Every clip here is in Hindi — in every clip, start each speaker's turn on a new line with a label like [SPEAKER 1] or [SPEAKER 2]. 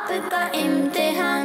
[SPEAKER 1] आपका इम्तिहान,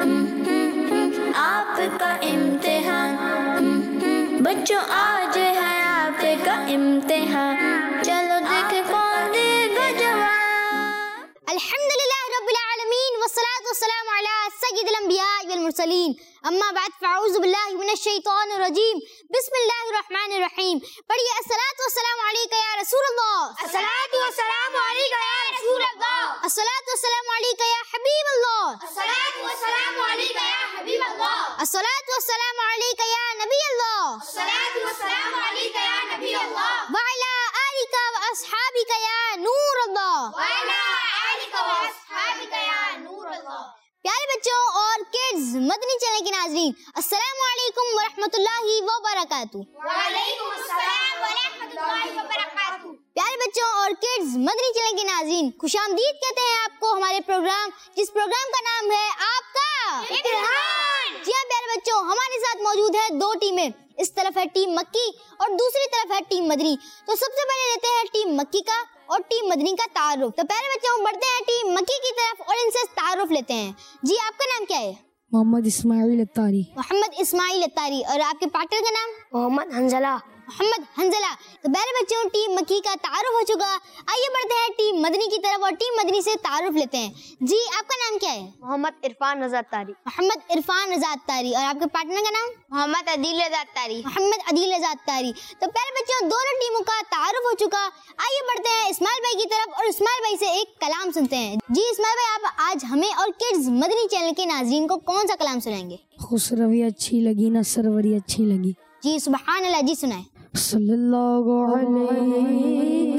[SPEAKER 1] आपका इम्तिहान, बच्चों आज है आपका इम्तिहान, चलो देखे कौन देगा जवाब।
[SPEAKER 2] अल्हम्दुलिल्लाह रब्बिल आलमीन वस्सलातु वस्सलामु अला सय्यिदिल अंबिया वल मुरसलीन, अम्मा बाद फ़अऊज़ु बिल्लाहि मिनश शैतानिर रजीम, बिस्मिल्लाहिर रहमानिर रहीम। पढ़िए अस्सलातु वस्सलामु अलैका या रसूलल्लाह,
[SPEAKER 3] अस्सलातु वस्सलामु अलैका या रसूलल्लाह,
[SPEAKER 2] अस्सलातु वस्सलामु अलैका या हबीबल्लाह,
[SPEAKER 3] अस्सलातु वस्सलामु अलैका या हबीबल्लाह,
[SPEAKER 2] अस्सलातु वस्सलामु अलैका या नबीअल्लाह,
[SPEAKER 3] अस्सलातु वस्सलामु अलैका या नबीअल्लाह,
[SPEAKER 2] व अला आलिका व अस्हाबिका या नूरल्लाह,
[SPEAKER 3] व अला आलिका व अस्हाबिका या नूरल्लाह।
[SPEAKER 2] प्यारे बच्चों और किड्स मदनी चैनल के नाज़रीन, अस्सलामु अलैकुम व रहमतुल्लाहि व बरकातुहू।
[SPEAKER 3] व अलैकुम अस्सलाम व रहमतुल्लाहि व बरकातुहू।
[SPEAKER 2] प्यारे बच्चों और किड्स मदनी चैनल के नाज़रीन, खुशामदीद कहते हैं आपको हमारे प्रोग्राम, जिस प्रोग्राम का नाम है आपका
[SPEAKER 3] इम्तिहान।
[SPEAKER 2] जी हाँ प्यारे बच्चों, हमारे साथ मौजूद है दो टीमें, इस तरफ है टीम मक्की और दूसरी तरफ है टीम मदनी। तो सबसे पहले लेते हैं टीम मक्की का और टीम मदनी का तारुफ। तो पहले बच्चों हम बढ़ते हैं टीम मक्की की तरफ और इनसे तारुफ लेते हैं। जी आपका नाम क्या है?
[SPEAKER 4] मोहम्मद इस्माइल अत्तारी।
[SPEAKER 2] मोहम्मद इस्माइल अत्तारी। और आपके पार्टनर का नाम?
[SPEAKER 5] मोहम्मद हंजला।
[SPEAKER 2] मोहम्मद हंजला। तो पहले बच्चों टीम मक्की का तारुफ हो चुका, आइए बढ़ते हैं टीम मदनी की तरफ और टीम मदनी से तारुफ लेते हैं। जी आपका नाम क्या है?
[SPEAKER 5] मोहम्मद इरफान रज़ा तारी।
[SPEAKER 2] मोहम्मद इरफान रज़ा तारी। और आपके पार्टनर का नाम?
[SPEAKER 5] मोहम्मद अदील रज़ा तारी।
[SPEAKER 2] मोहम्मद अदील रज़ा तारी। तो पहले बच्चों दोनों टीमों का तारुफ हो चुका, आइए बढ़ते हैं इस्माइल भाई की तरफ और इस्माइल भाई से एक कलाम सुनते हैं। जी इस्माइल भाई, आप आज हमें और किड्स मदनी चैनल के नाज़रीन को कौन सा कलाम सुनाएंगे?
[SPEAKER 4] खुसरवी अच्छी लगी ना सरवरी अच्छी लगी।
[SPEAKER 2] जी सुभान अल्लाह, जी सुनाए।
[SPEAKER 4] सल्लल्लाहु अलैहि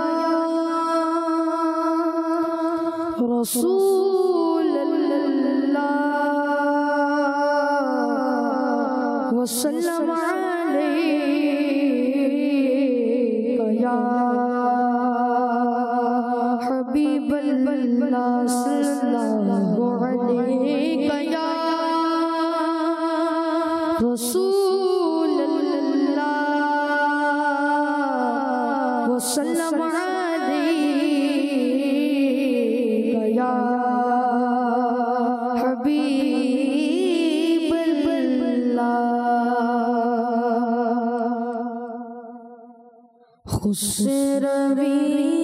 [SPEAKER 4] रसूलल्लाह वसल्लम अलैका या हबीबल्लाह सल्लल्लाहु अलैका या रसूलल्लाह वसल्लम अलैका या हबीबल्लाह। खुसरवी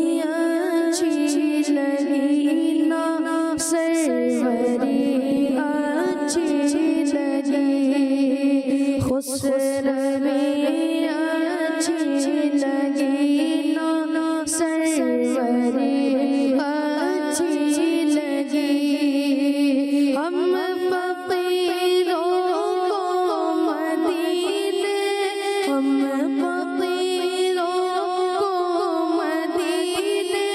[SPEAKER 4] अच्छी लगी ना सरवरी अच्छी लगी, खुसरवी अच्छी लगी ना सरवरी अच्छी लगी। हम फकीरों को मदीने, हम फकीरों को मदीने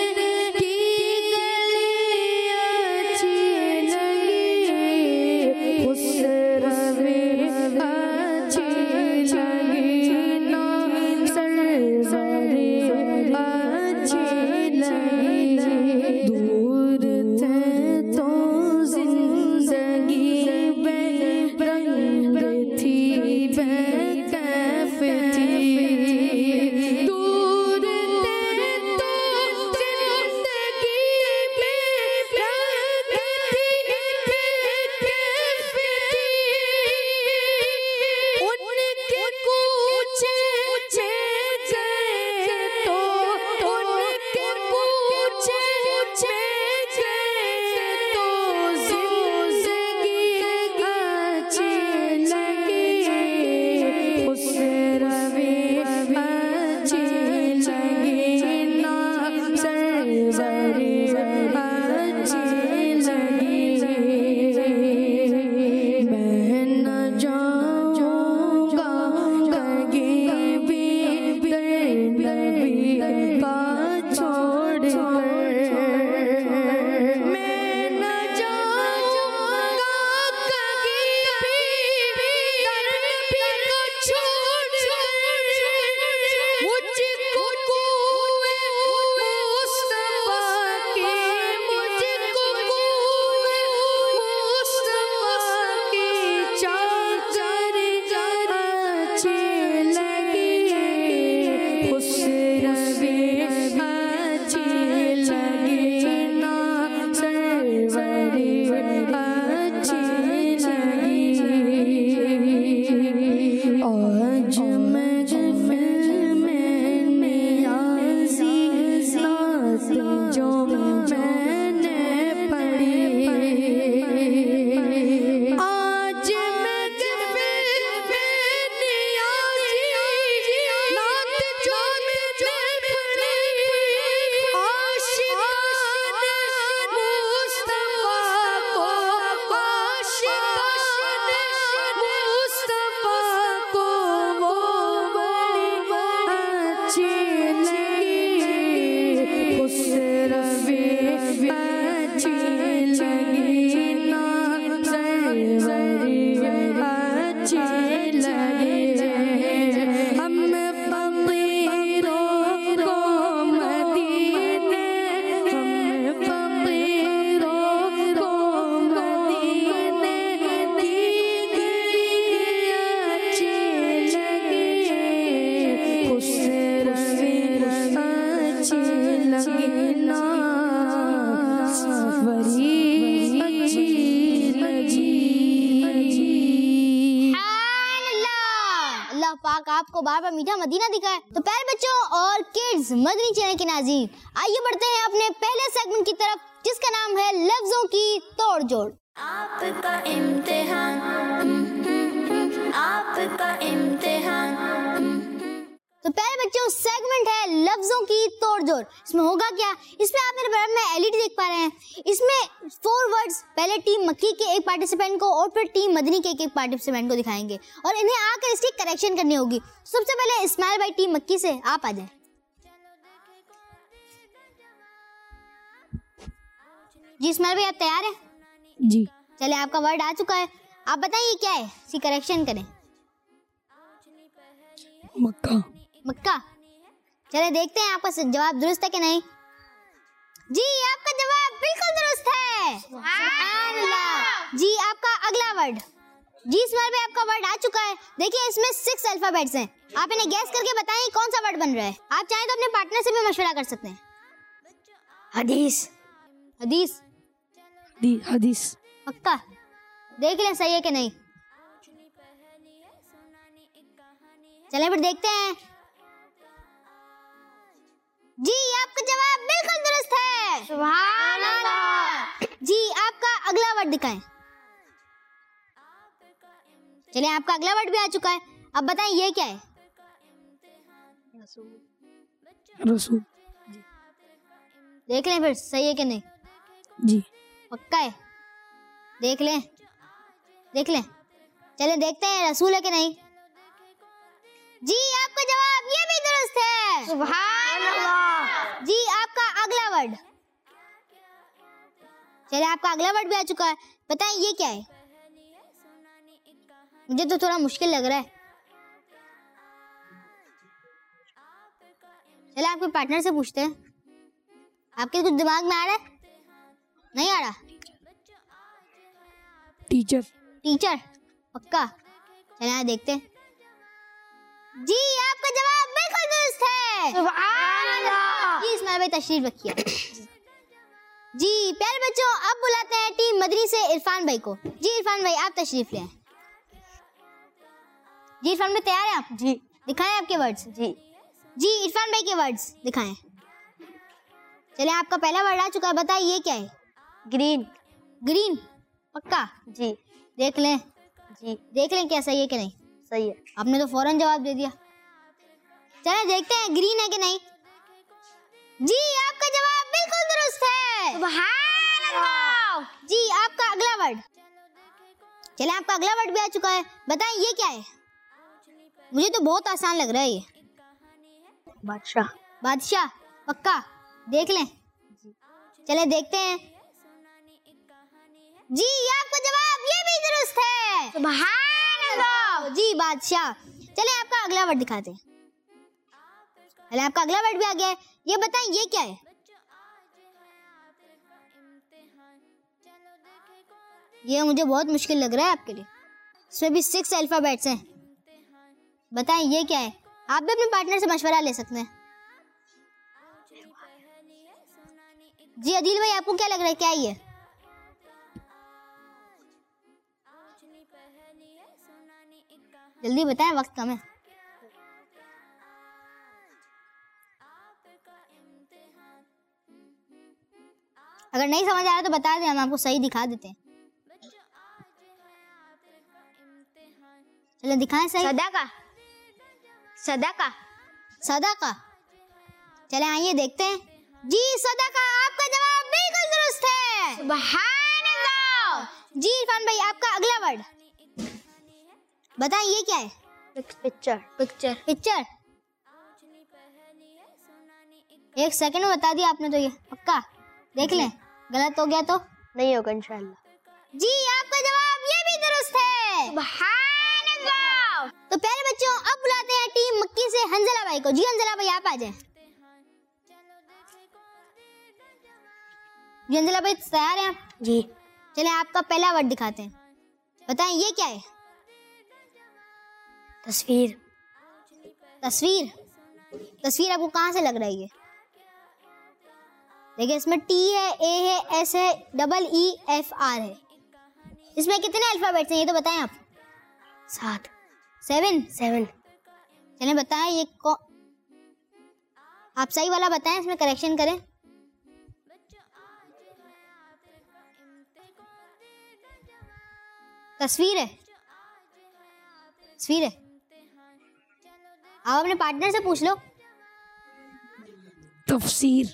[SPEAKER 2] आपको बार बार मीठा मदीना दिखाए। तो प्यारे बच्चों और किड्स, मदनी चैनल के नाज़रीन, आइए बढ़ते हैं अपने पहले सेगमेंट की तरफ, जिसका नाम है लफ्जों की तोड़ जोड़।
[SPEAKER 1] आपका इम्तिहान, आपका इम्तिहान।
[SPEAKER 2] तो प्यारे बच्चों सेगमेंट है लफ्जों की तोड़ जोड़। इसमें होगा क्या, इसमें आप मेरे बराबर में एलईडी देख पा रहे हैं। इसमें 4 वर्ड्स पहले टीम मक्की के एक पार्टिसिपेंट को और फिर टीम मदनी के एक पार्टिसिपेंट को दिखाएंगे और इन्हें आकर इसकी करेक्शन करनी होगी। सबसे पहले इस्माइल भाई टीम मक्की से आप आ जाए। जी इस्माइल भाई आप तैयार हैं?
[SPEAKER 4] जी।
[SPEAKER 2] चले आपका वर्ड आ चुका है, आप बताइए क्या है, इसकी करेक्शन करें।
[SPEAKER 4] मक्का।
[SPEAKER 2] मक्का। चले देखते हैं आपका जवाब दुरुस्त है कि नहीं। जी आपका जवाब बिल्कुल दुरुस्त है। सुभान अल्लाह। जी आपका अगला वर्ड। जी इस्माइल भाई आपका वर्ड आ चुका है। देखिए इसमें 6 अल्फाबेट्स हैं, आप इन्हें गैस करके बताएं कौन सा वर्ड बन रहा है। आप चाहें तो अपने पार्टनर से भी मशवरा कर सकते हैं।
[SPEAKER 5] हदीस।
[SPEAKER 2] हदीस।
[SPEAKER 4] हदीस।
[SPEAKER 2] पक्का देख लें सही है कि नहीं। चलें फिर देखते हैं। जी आपका जवाब बिल्कुल दुरुस्त है।
[SPEAKER 5] सुभान अल्लाह।
[SPEAKER 2] जी आपका अगला वर्ड दिखाएं। चलिए आपका अगला वर्ड भी आ चुका है, अब बताएं ये क्या है।
[SPEAKER 4] रसूल।
[SPEAKER 2] देख लें फिर सही है कि नहीं।
[SPEAKER 4] जी।
[SPEAKER 2] पक्का है, देख लें देख लें। चलिए देखते हैं रसूल है कि नहीं। जी आपका जवाब ये भी दुरुस्त है।
[SPEAKER 5] सुभान अल्लाह।
[SPEAKER 2] जी आपका अगला वर्ड। चलिए आपका अगला वर्ड भी आ चुका है, बताएं ये क्या है। मुझे तो थोड़ा मुश्किल लग रहा है। चलिए आपके पार्टनर से पूछते हैं, आपके कुछ दिमाग में आ रहा है? नहीं आ रहा?
[SPEAKER 4] टीचर।
[SPEAKER 2] टीचर। पक्का। चलिए देखते हैं। जी आपका जवाब बिल्कुल दुरुस्त है।
[SPEAKER 5] सुभान अल्लाह।
[SPEAKER 2] जी इस्माइल भाई तशरीफ रखिए। जी प्यारे बच्चों अब बुलाते हैं टीम मदनी से इरफान भाई को। जी इरफान भाई आप तशरीफ ले आए। जी इरफान भाई तैयार हैं आप?
[SPEAKER 5] जी।
[SPEAKER 2] दिखाएं आपके वर्ड्स।
[SPEAKER 5] जी।
[SPEAKER 2] जी इरफान भाई के वर्ड्स दिखाएं। चलिए आपका पहला वर्ड आ चुका है, बताइए ये क्या है।
[SPEAKER 5] ग्रीन।
[SPEAKER 2] ग्रीन। पक्का
[SPEAKER 5] जी।
[SPEAKER 2] देख लें।
[SPEAKER 5] जी
[SPEAKER 2] देख लें क्या सही है कि नहीं।
[SPEAKER 5] सही है।
[SPEAKER 2] आपने तो फौरन जवाब दे दिया। चलिए देखते हैं ग्रीन है कि नहीं। जी आपका जवाब बिल्कुल दुरुस्त है।
[SPEAKER 5] सुभान अल्लाह।
[SPEAKER 2] जी आपका अगला वर्ड। चलिए आपका अगला वर्ड भी आ चुका है, बताएं ये क्या है। मुझे तो बहुत आसान लग रहा है ये।
[SPEAKER 5] बादशाह।
[SPEAKER 2] बादशाह। पक्का देख लें। चले देखते हैं। जी आपका जवाब ये भी दुरुस्त है।
[SPEAKER 5] सुभान अल्लाह।
[SPEAKER 2] जी बादशाह। चले आपका अगला वर्ड दिखाते हैं। चले आपका अगला वर्ड भी आ गया है, ये बताएं ये क्या है। ये मुझे बहुत मुश्किल लग रहा है आपके लिए, इसमें भी 6 अल्फाबेट्स हैं। बताएं ये क्या है। आप भी अपने पार्टनर से मशवरा ले सकते हैं। जी अदील भाई आपको क्या लग रहा है, क्या है ये। जल्दी बताएं, वक्त कम है। अगर नहीं समझ आ रहा तो बता दें, हम आपको सही दिखा देते हैं। चलो दिखाएं सही।
[SPEAKER 5] सदाका। सदाका।
[SPEAKER 2] सदाका। चले आइए देखते हैं। जी सदाका आपका जवाब बिल्कुल दुरुस्त है।
[SPEAKER 5] सुभान अल्लाह।
[SPEAKER 2] जी इरफान भाई आपका अगला वर्ड बताएं ये क्या है।
[SPEAKER 5] पिक्चर। पिक्चर।
[SPEAKER 2] पिक्चर। 1 सेकंड में बता दिया आपने तो ये। पक्का देख लें, गलत हो गया तो
[SPEAKER 5] नहीं होगा इंशाल्लाह।
[SPEAKER 2] जी आपका जवाब ये भी दुरुस्त है।
[SPEAKER 5] सुभान अल्लाह।
[SPEAKER 2] तो प्यारे बच्चों अब बुलाते हैं टीम मक्की से हंजला भाई को। जी हंजला भाई आप आ जाएं। जी हंजला भाई तैयार हैं आप?
[SPEAKER 5] जी।
[SPEAKER 2] चले आपका पहला वर्ड दिखाते हैं, बताएं ये क्या है।
[SPEAKER 5] तस्वीर।
[SPEAKER 2] तस्वीर। तस्वीर आपको कहाँ से लग रहा है ये। देखिए इसमें टी है, ए है, एस है, डबल ई एफ आर है। इसमें कितने अल्फाबेट्स हैं ये तो बताएं आप।
[SPEAKER 5] 7।
[SPEAKER 2] 7।
[SPEAKER 5] 7।
[SPEAKER 2] चलें बताएं ये आप सही वाला बताएं, इसमें करेक्शन करें। तस्वीर है, तस्वीर है। आप अपने पार्टनर से पूछ लो।
[SPEAKER 4] तफसीर।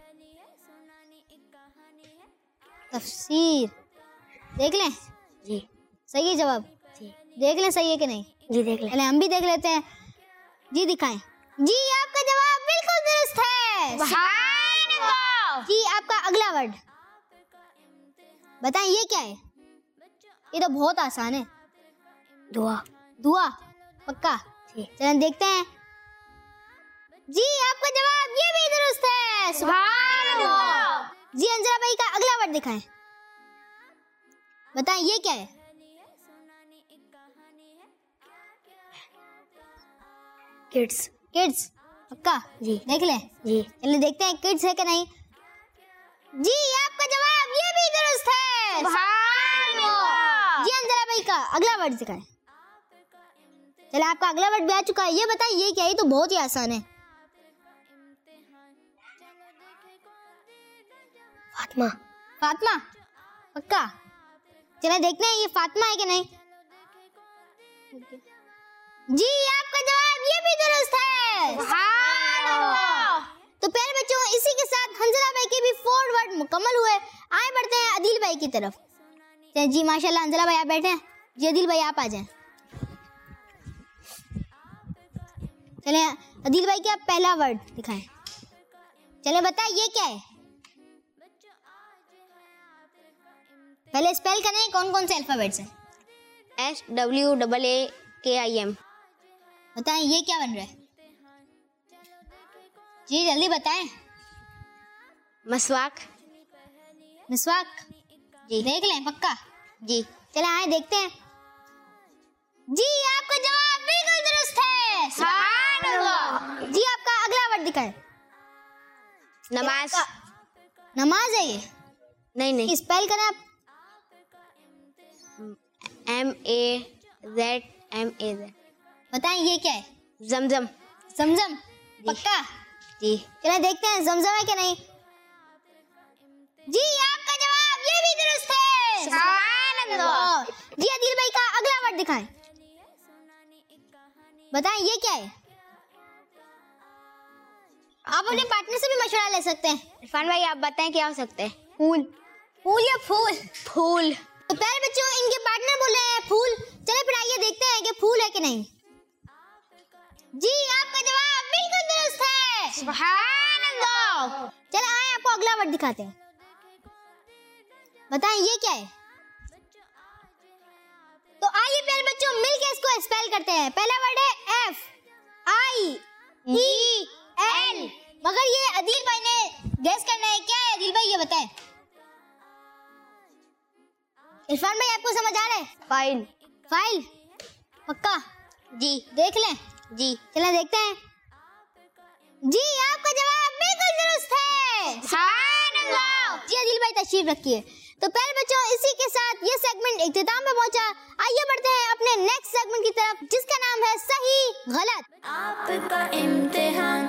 [SPEAKER 2] तफसीर देख लें।
[SPEAKER 5] जी
[SPEAKER 2] सही है जवाब।
[SPEAKER 5] जी
[SPEAKER 2] देख लें सही है कि नहीं।
[SPEAKER 5] जी देख लें।
[SPEAKER 2] पहले हम भी देख लेते हैं। जी दिखाएं। जी आपका जवाब बिल्कुल दुरुस्त है।
[SPEAKER 5] सुभान अल्लाह।
[SPEAKER 2] जी आपका अगला वर्ड बताएं ये क्या है। ये तो बहुत आसान है।
[SPEAKER 5] दुआ।
[SPEAKER 2] दुआ पक्का।
[SPEAKER 5] जी
[SPEAKER 2] चलें देखते हैं। जी आपका जवाब ये भी दुरुस्त है।
[SPEAKER 5] सुभान अल्लाह।
[SPEAKER 2] जी अंजला भाई का अगला वर्ड दिखाएं। बताएं ये क्या है।
[SPEAKER 5] किड्स।
[SPEAKER 2] किड्स पक्का।
[SPEAKER 5] जी
[SPEAKER 2] देख लें।
[SPEAKER 5] जी
[SPEAKER 2] चलिए देखते हैं किड्स है कि नहीं। जी आपका जवाब ये भी दुरुस्त है।
[SPEAKER 5] सुभान अल्लाह।
[SPEAKER 2] जी अंजला भाई का अगला वर्ड दिखाएं। चलिए आपका अगला वर्ड भी आ चुका है। ये बताइए ये क्या है। ये तो बहुत ही आसान है।
[SPEAKER 5] फातिमा।
[SPEAKER 2] फातिमा पक्का। चलिए देखते हैं ये फातिमा है कि नहीं। जी आपका जवाब ये भी दुरुस्त है।
[SPEAKER 5] सुभान अल्लाह।
[SPEAKER 2] तो प्यारे बच्चों इसी के साथ हंजला भाई के भी 4 वर्ड मुकम्मल हुए। आए बढ़ते हैं अदील भाई की तरफ। जी माशाल्लाह हंजला भाई आप बैठे हैं। जी अदील भाई आप आ जाएं। चले अदील भाई का पहला वर्ड दिखाएं। चले बताइए ये क्या है। पहले स्पेल करें कौन कौन से अल्फाबेट्स हैं।
[SPEAKER 5] SWAAKIM।
[SPEAKER 2] बताएं ये क्या बन रहा है। जी जल्दी बताएं।
[SPEAKER 5] मसवाक।
[SPEAKER 2] मिसवाक।
[SPEAKER 5] जी
[SPEAKER 2] देख लें पक्का।
[SPEAKER 5] जी
[SPEAKER 2] चले आए देखते हैं। जी आपका जवाब बिल्कुल दुरुस्त है।
[SPEAKER 5] सुभान अल्लाह।
[SPEAKER 2] जी आपका अगला वर्ड दिखाएं।
[SPEAKER 5] नमाज।
[SPEAKER 2] नमाज है ये।
[SPEAKER 5] नहीं
[SPEAKER 2] स्पेल करें आप।
[SPEAKER 5] MAZMAZ।
[SPEAKER 2] बताएं ये क्या है।
[SPEAKER 5] जमजम।
[SPEAKER 2] जमजम पक्का।
[SPEAKER 5] जी
[SPEAKER 2] चले देखते हैं जमजम है कि नहीं। जी आपका जवाब ये भी दुरुस्त है।
[SPEAKER 5] सुभान अल्लाह।
[SPEAKER 2] जी अदील भाई का अगला वर्ड दिखाएं। बताएं ये क्या है। आप अपने पार्टनर से भी मशवरा ले सकते हैं।
[SPEAKER 5] इरफान भाई आप बताएं क्या हो सकता है।
[SPEAKER 2] फूल। फूल या फूल।
[SPEAKER 5] फूल।
[SPEAKER 2] तो प्यारे बच्चों इनके पार्टनर बोल रहे हैं फूल। चले फिर आइए देखते हैं कि फूल है कि नहीं। जी आपका जवाब बिल्कुल दुरुस्त है।
[SPEAKER 5] सुभान अल्लाह।
[SPEAKER 2] चले आए आपको अगला वर्ड दिखाते हैं। बताएं ये क्या है। तो आइए प्यारे बच्चों मिलके इसको स्पेल करते हैं। पहला वर्ड है FIEL। मगर ये अदील भाई ने गेस करना है क्या है। अदील भाई ये बताएं। इरफान भाई आपको समझ आ रहा है।
[SPEAKER 5] फाइल।
[SPEAKER 2] फाइल पक्का।
[SPEAKER 5] जी
[SPEAKER 2] देख लें।
[SPEAKER 5] जी
[SPEAKER 2] चलें देखते हैं। जी आपका जवाब बिल्कुल दुरुस्त है।
[SPEAKER 5] सुभान अल्लाह।
[SPEAKER 2] जी अदील भाई तशरीफ रखिए। तो प्यारे बच्चों इसी के साथ ये सेगमेंट इख्तिताम पे पहुंचा। आइए बढ़ते हैं अपने नेक्स्ट सेगमेंट की तरफ जिसका नाम है सही गलत।
[SPEAKER 1] आपका इम्तिहान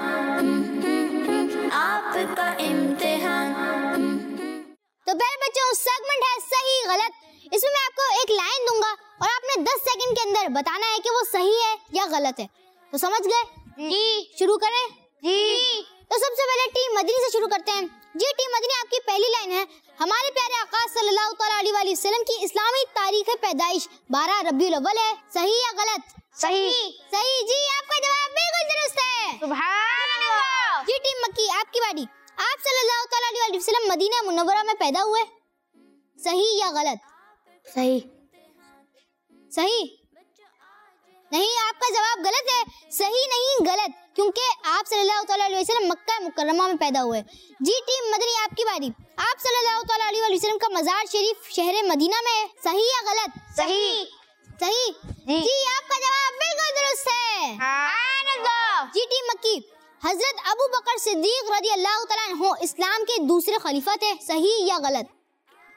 [SPEAKER 1] आपका इम्तिहान।
[SPEAKER 2] तो प्यारे बच्चों सेगमेंट है सही गलत। इसमें मैं आपको एक लाइन दूंगा और आपने 10 सेकंड के अंदर बताना है कि वो सही है या गलत है। तो समझ गए।
[SPEAKER 5] जी
[SPEAKER 2] शुरू करें।
[SPEAKER 5] जी
[SPEAKER 2] तो सबसे पहले टीम मदनी से शुरू करते हैं। जी टीम मदनी आपकी पहली लाइन है। हमारे प्यारे आका सल्लल्लाहु तआला अलैहि वसल्लम की इस्लामी तारीख पैदाइश 12 रबीउल अव्वल है। सही या गलत।
[SPEAKER 5] सही।
[SPEAKER 2] सही। जी आपका जवाब बिल्कुल दुरुस्त है।
[SPEAKER 5] सुभान अल्लाह।
[SPEAKER 2] जी टीम मक्की आपकी बारी। आप सल्लल्लाहु तआला अलैहि वसल्लम मदीना मुनव्वरा में पैदा हुए। सही या गलत।
[SPEAKER 5] सही।
[SPEAKER 2] सही नहीं आपका जवाब गलत है। सही नहीं गलत क्योंकि आप सल्लल्लाहु तआला अलैहि वसल्लम मक्का मुकर्रमा में पैदा हुए। जी टीम मदनी आपकी बारी। आप सल्लल्लाहु तआला अलैहि वसल्लम का मजार शरीफ शहर मदीना में है। सही या गलत।
[SPEAKER 5] सही।
[SPEAKER 2] सही।
[SPEAKER 5] जी
[SPEAKER 2] आपका जवाब बिल्कुल दुरुस्त है।
[SPEAKER 5] सुभान अल्लाह।
[SPEAKER 2] जी टीम मक्की हजरत अबू बकर सिद्दीक रज़ी अल्लाह तआला अन्हु इस्लाम के दूसरे खलीफा थे। सही या गलत।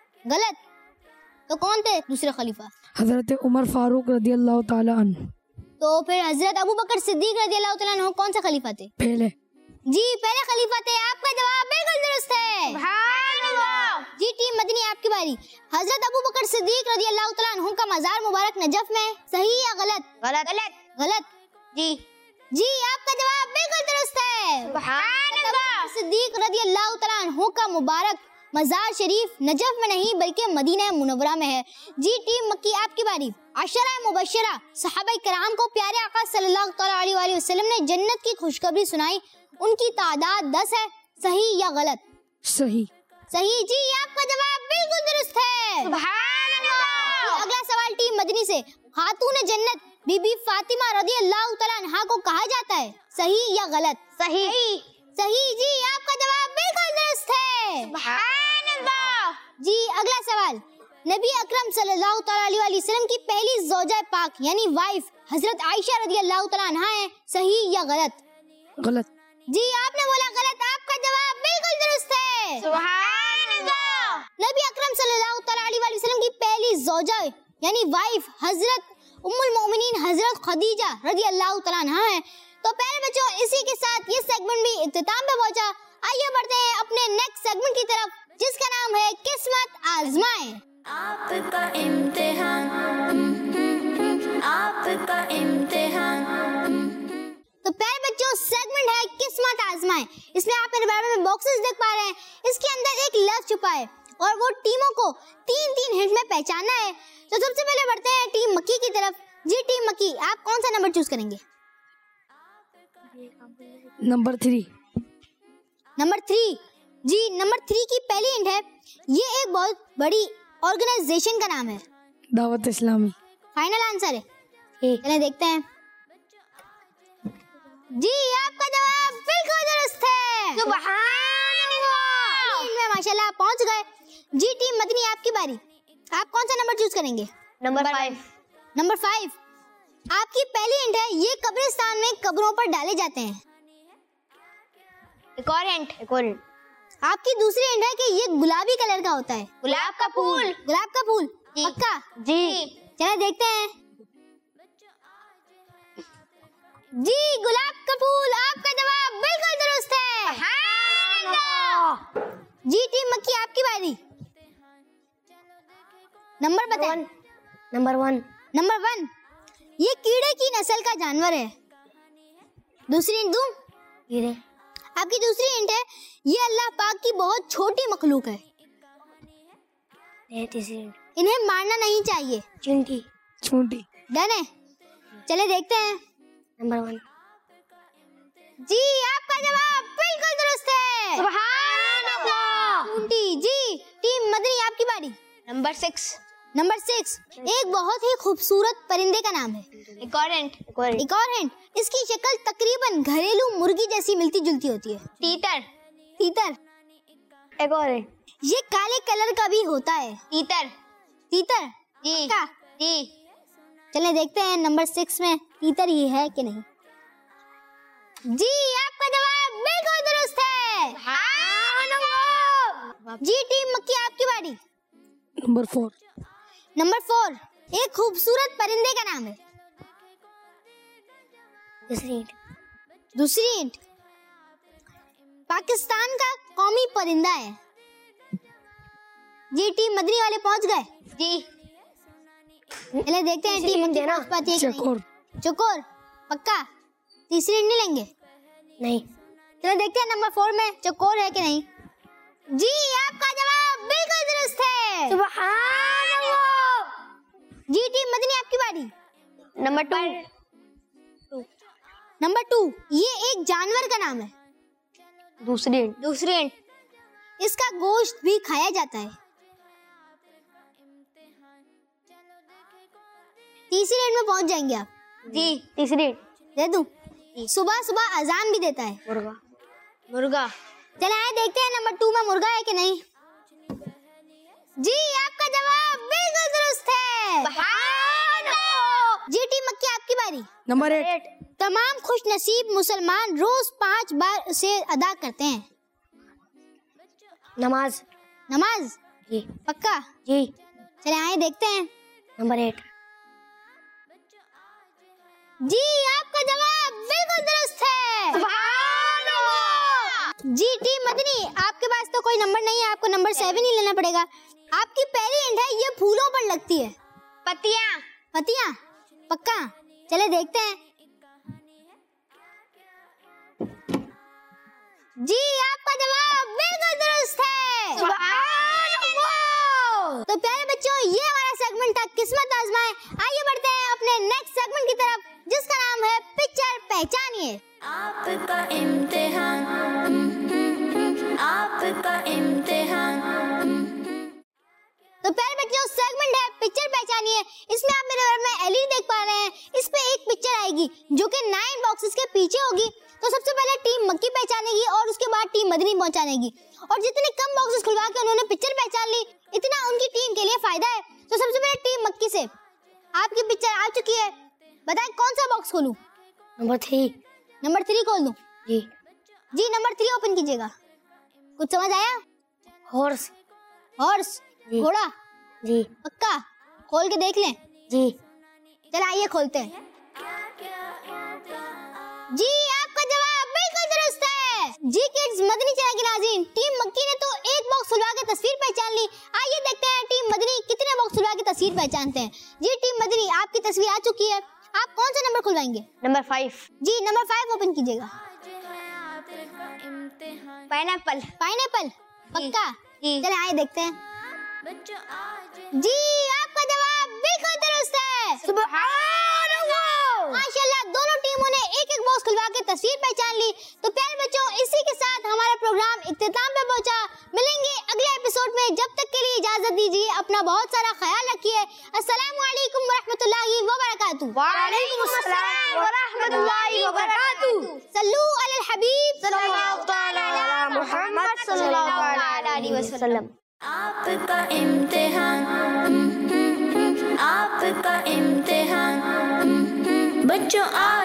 [SPEAKER 2] गलत। तो कौन थे दूसरे खलीफा।
[SPEAKER 4] हजरत उमर फारूक रदी अल्लाह ताला अन्हु।
[SPEAKER 2] तो फिर हजरत अबू बकर सिद्दीक रज़ियल्लाहु तआला अन्हु कौन सा खलीफा थे?
[SPEAKER 4] पहले।
[SPEAKER 2] जी पहले खलीफा थे। आपका जवाब बिल्कुल दुरुस्त है।
[SPEAKER 5] सुभान अल्लाह।
[SPEAKER 2] जी टीम मदनी आपकी बारी। हजरत अबू बकर सिद्दीक रज़ियल्लाहु तआला अन्हु का मज़ार मुबारक नजफ में है, सही या गलत?
[SPEAKER 5] गलत। गलत।
[SPEAKER 2] गलत।
[SPEAKER 5] जी।
[SPEAKER 2] जी आपका जवाब बिल्कुल दुरुस्त है।
[SPEAKER 5] सुभान अल्लाह।
[SPEAKER 2] सिद्दीक रज़ियल्लाहु तआला अन्हु का मुबारक मज़ार शरीफ नजफ में नहीं बल्कि मदीना मुनव्वरा में है। जी टीम मक्की आपकी बारी। अशरा मुबशरा सहाबाए कराम को प्यारे आका सल्लल्लाहु तआला अलैहि वसल्लम ने जन्नत की खुशखबरी सुनाई, उनकी तादाद 10 है, सही या गलत?
[SPEAKER 4] सही।
[SPEAKER 2] सही। जी आपका जवाब बिल्कुल दुरुस्त है।
[SPEAKER 5] सुभान अल्लाह।
[SPEAKER 2] अगला सवाल टीम मदनी से। खातून जन्नत बीबी फातिमा रज़ियल्लाहु तआला अन्हा को कहा जाता है, सही या गलत?
[SPEAKER 5] सही।
[SPEAKER 2] सही। जी आपका जवाब बिल्कुल दुरुस्त है।
[SPEAKER 5] सुभान अल्लाह।
[SPEAKER 2] जी अगला सवाल। नबी अकरम सल्लल्लाहु तआला अलैहि वसल्लम की पहली ज़ौजा पाक यानी वाइफ हजरत आयशा रज़ियल्लाहु तआला अन्हा है, सही या गलत?
[SPEAKER 4] गलत।
[SPEAKER 2] जी आपने बोला गलत। आपका जवाब बिल्कुल दुरुस्त है।
[SPEAKER 5] सुभान अल्लाह।
[SPEAKER 2] नबी अकरम सल्लल्लाहु तआला अलैहि वसल्लम की पहली ज़ौजा यानी वाइफ हजरत उम्मुल मोमिनीन हजरत खदीजा रज़ियल्लाहु तआला अन्हा है। तो प्यारे बच्चों, इसी के साथ ये सेगमेंट भी इख्तिताम पे पहुंचा। आइए बढ़ते हैं अपने नेक्स्ट सेगमेंट की तरफ, जिसका नाम है किस्मत आजमाएं।
[SPEAKER 1] आपका इम्तिहान, आपका इम्तिहान।
[SPEAKER 2] तो प्यारे बच्चों, सेगमेंट है किस्मत आजमाएं। इसमें आप मेरे बराबर में बॉक्सेस देख पा रहे हैं। इसके अंदर एक लफ्ज छुपा है और वो टीमों को 3-3 हिंट में पहचानना है। तो सबसे पहले बढ़ते हैं टीम मक्की की तरफ। जी टीम मक्की, आप कौन सा नंबर चूज करेंगे?
[SPEAKER 4] नंबर 3।
[SPEAKER 2] नंबर 3। जी नंबर 3 की पहली हिंट है, ये एक बहुत बड़ी ऑर्गेनाइजेशन का नाम है।
[SPEAKER 4] दावत इस्लामी।
[SPEAKER 2] फाइनल आंसर है? चलिए देखते हैं। जी आपका जवाब बिल्कुल दुरुस्त है।
[SPEAKER 5] सुभान अल्लाह।
[SPEAKER 2] में माशाल्लाह पहुंच गए। जी टीम मदनी आपकी बारी। आप कौन सा नंबर चूज करेंगे?
[SPEAKER 5] नंबर 5।
[SPEAKER 2] नंबर 5। आपकी पहली हिंट है, ये कब्रिस्तान में कब्रों पर डाले जाते हैं।
[SPEAKER 5] एक और हिंट। एक और हिंट।
[SPEAKER 2] आपकी दूसरी हिंट है कि ये गुलाबी कलर का होता है।
[SPEAKER 5] गुलाब का फूल।
[SPEAKER 2] गुलाब का फूल।
[SPEAKER 5] जी।
[SPEAKER 2] पक्का?
[SPEAKER 5] जी।
[SPEAKER 2] चलिए देखते हैं। जी गुलाब का फूल। आपका जवाब बिल्कुल दुरुस्त है।
[SPEAKER 5] सुभान अल्लाह।
[SPEAKER 2] जी टीम मक्की आपकी बारी। नंबर बताएं।
[SPEAKER 5] नंबर 1।
[SPEAKER 2] नंबर 1। ये कीड़े की नस्ल का जानवर है। दूसरी हिंट दूं?
[SPEAKER 5] ये
[SPEAKER 2] आपकी दूसरी हिंट है, ये अल्लाह पाक की बहुत छोटी मखलूक है।
[SPEAKER 5] तीसरी हिंट।
[SPEAKER 2] इन्हें मारना नहीं चाहिए।
[SPEAKER 5] चींटी।
[SPEAKER 4] चूंटी।
[SPEAKER 2] डन है? चले देखते हैं।
[SPEAKER 5] नंबर 1।
[SPEAKER 2] जी आपका जवाब बिल्कुल दुरुस्त है।
[SPEAKER 5] सुभान अल्लाह।
[SPEAKER 2] चूंटी। जी टीम मदनी आपकी बारी।
[SPEAKER 5] नंबर 6।
[SPEAKER 2] नंबर 6। एक बहुत ही खूबसूरत परिंदे का नाम है।
[SPEAKER 5] एक और हिंट।
[SPEAKER 2] एक और हिंट, इसकी शक्ल तकरीबन घरेलू मुर्गी जैसी मिलती जुलती होती है।
[SPEAKER 5] तीतर।
[SPEAKER 2] तीतर।
[SPEAKER 5] एक और हिंट।
[SPEAKER 2] ये काले कलर का भी होता है।
[SPEAKER 5] तीतर।
[SPEAKER 2] तीतर।
[SPEAKER 5] जी।
[SPEAKER 2] पक्का?
[SPEAKER 5] जी।
[SPEAKER 2] चले देखते हैं नंबर 6 में तीतर ही है कि नहीं। जी आपका जवाब बिल्कुल दुरुस्त है।
[SPEAKER 5] सुभान अल्लाह।
[SPEAKER 2] जी टीम मक्की आपकी बारी।
[SPEAKER 4] नंबर 4।
[SPEAKER 2] नंबर 4। एक खूबसूरत परिंदे का नाम है।
[SPEAKER 5] दूसरी हिंट।
[SPEAKER 2] दूसरी हिंट, पाकिस्तान का कौमी परिंदा है। जी टीम मदनी वाले पहुंच गए।
[SPEAKER 5] जी।
[SPEAKER 2] चले देखते हैं टीम मदनी पहुंच पाती है कि नहीं।
[SPEAKER 4] चकोर।
[SPEAKER 2] चकोर। पक्का? तीसरी हिंट नहीं लेंगे?
[SPEAKER 5] नहीं।
[SPEAKER 2] चलो देखते हैं नंबर 4 में चकोर है कि नहीं। जी आपका जवाब बिल्कुल दुरुस्त है।
[SPEAKER 5] सुभान अल्लाह।
[SPEAKER 2] जी टीम मदनी आपकी बारी।
[SPEAKER 5] नंबर 2।
[SPEAKER 2] नंबर 2। ये एक जानवर का नाम है।
[SPEAKER 5] दूसरी हिंट। दूसरी हिंट।
[SPEAKER 2] इसका गोश्त भी खाया जाता है। तीसरी हिंट में पहुंच जाएंगे आप।
[SPEAKER 5] जी। तीसरी हिंट।
[SPEAKER 2] दे दूं? सुबह सुबह अजान भी देता है।
[SPEAKER 5] मुर्गा। मुर्गा।
[SPEAKER 2] चले आए देखते हैं नंबर 2 में मुर्गा है कि नहीं। जी आपका जवाब बिल्कुल दुरुस्त है।
[SPEAKER 5] सुभान अल्लाह।
[SPEAKER 2] जी टीम मक्की आपकी बारी।
[SPEAKER 4] नंबर 8।
[SPEAKER 2] तमाम खुश नसीब मुसलमान रोज 5 बार से अदा करते हैं।
[SPEAKER 5] नमाज।
[SPEAKER 2] नमाज।
[SPEAKER 5] जी।
[SPEAKER 2] पक्का?
[SPEAKER 5] जी।
[SPEAKER 2] चले आए देखते हैं।
[SPEAKER 5] नंबर 8।
[SPEAKER 2] जी आपका जवाब बिल्कुल दुरुस्त है। जी टीम मदनी, आपके पास तो कोई नंबर नहीं है, आपको नंबर 7 ही लेना पड़ेगा। आपकी पहली हिंट है ये फूलों पर लगती है।
[SPEAKER 5] पत्तियां।
[SPEAKER 2] पत्तियां? पक्का? चले देखते हैं। जी आपका जवाब बिल्कुल दुरुस्त है। तो प्यारे बच्चों, ये हमारा सेगमेंट था किस्मत आजमाएं। आइए बढ़ते हैं अपने नेक्स्ट सेगमेंट की तरफ, जिसका नाम है पिक्चर पहचानिए।
[SPEAKER 1] आपका इम्तिहान, आपका इम्तिहान।
[SPEAKER 2] तो प्यारे बच्चों, सेगमेंट है पिक्चर पहचानिए। इसमें आप मेरे घर में एलईडी देख पा रहे हैं। इस पे एक पिक्चर आएगी जो कि 9 बॉक्सेस के पीछे होगी। तो सबसे पहले टीम मक्की पहचानेगी और उसके बाद टीम मदनी पहचानेगी। और जितने कम बॉक्सेस खुलवा के उन्होंने पिक्चर पहचान ली, इतना उनकी टीम के लिए फायदा है। तो सबसे पहले टीम मक्की से, आपकी पिक्चर आ चुकी है, बताएं कौन सा बॉक्स खोलूं?
[SPEAKER 5] नंबर 3।
[SPEAKER 2] नंबर 3 खोल दूं?
[SPEAKER 5] जी।
[SPEAKER 2] जी नंबर 3 ओपन कीजिएगा। कुछ समझ आया?
[SPEAKER 5] हॉर्स।
[SPEAKER 2] हॉर्स?
[SPEAKER 5] जी।
[SPEAKER 2] घोड़ा?
[SPEAKER 5] जी।
[SPEAKER 2] पक्का? खोल के देख लें।
[SPEAKER 5] जी।
[SPEAKER 2] चल आइए खोलते हैं। जी आपका जवाब बिल्कुल दुरुस्त है। जी किड्स मदनी चैनल के नाज़रीन, टीम मक्की ने तो एक बॉक्स खुलवा के तस्वीर पहचान ली। आइए देखते हैं टीम मदनी कितने बॉक्स खुलवा के तस्वीर पहचानते हैं। जी टीम मदनी, आपकी तस्वीर आ चुकी है। आप कौन सा नंबर खुलवाएंगे?
[SPEAKER 5] नंबर 5।
[SPEAKER 2] जी नंबर 5 ओपन कीजिएगा।
[SPEAKER 5] पाइनएप्पल।
[SPEAKER 2] पाइनएप्पल? पक्का?
[SPEAKER 5] जी।
[SPEAKER 2] चले आइए देखते हैं। जी आपका जवाब बिल्कुल दुरुस्त है। सुभान माशाल्लाह, दोनों टीमों ने एक एक बॉक्स खुलवा के तस्वीर पहचान ली। तो प्यारे बच्चों, इसी के साथ हमारा प्रोग्राम इख्तिताम पे पहुंचा। मिलेंगे अगले एपिसोड में, जब तक के लिए इजाजत दीजिए। अपना बहुत सारा ख्याल रखिए। अस्सलामु अलैकुम वरहमतुल्लाहि वबरकातुहू।
[SPEAKER 5] वालेकुम अस्सलाम व रहमतुल्लाहि व बरकातुहू।
[SPEAKER 2] सल्लू अलल हबीब
[SPEAKER 5] सल्लल्लाहु तआला अला मुहम्मद सल्लल्लाहु अलैहि वसल्लम।
[SPEAKER 1] आपका इम्तिहान, आपका इम्तिहान। बच्चों